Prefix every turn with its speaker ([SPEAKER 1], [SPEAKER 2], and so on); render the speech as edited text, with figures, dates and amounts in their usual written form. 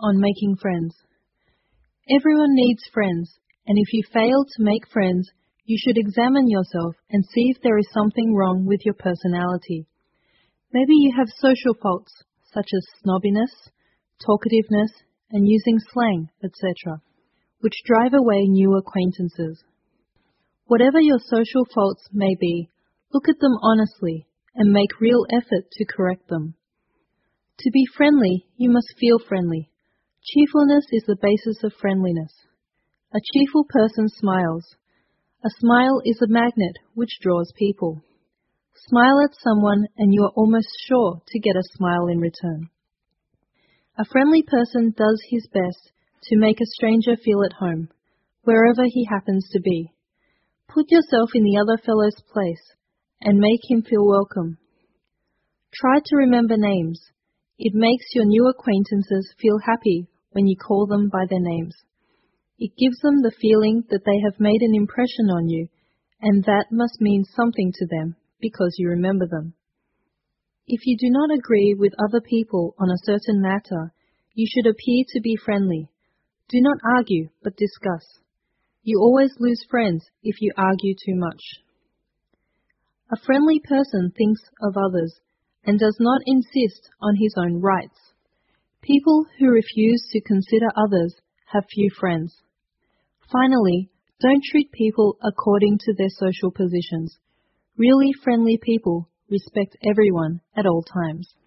[SPEAKER 1] on making friends. Everyone needs friends, and if you fail to make friends, you should examine yourself and see if there is something wrong with your personality. Maybe you have social faults, such as snobbiness, talkativeness, and using slang, etc., which drive away new acquaintances. Whatever your social faults may be, look at them honestly and make real effort to correct them. To be friendly, you must feel friendly. Cheerfulness is the basis of friendliness. A cheerful person smiles. A smile is a magnet which draws people. Smile at someone and you are almost sure to get a smile in return. A friendly person does his best to make a stranger feel at home, wherever he happens to be. Put yourself in the other fellow's place and make him feel welcome. Try to remember names. It makes your new acquaintances feel happy when you call them by their names. It gives them the feeling that they have made an impression on you, and that must mean something to them because you remember them. If you do not agree with other people on a certain matter, you should appear to be friendly. Do not argue, but discuss. You always lose friends if you argue too much. A friendly person thinks of others and does not insist on his own rights. People who refuse to consider others have few friends. Finally, don't treat people according to their social positions. Really friendly people respect everyone at all times.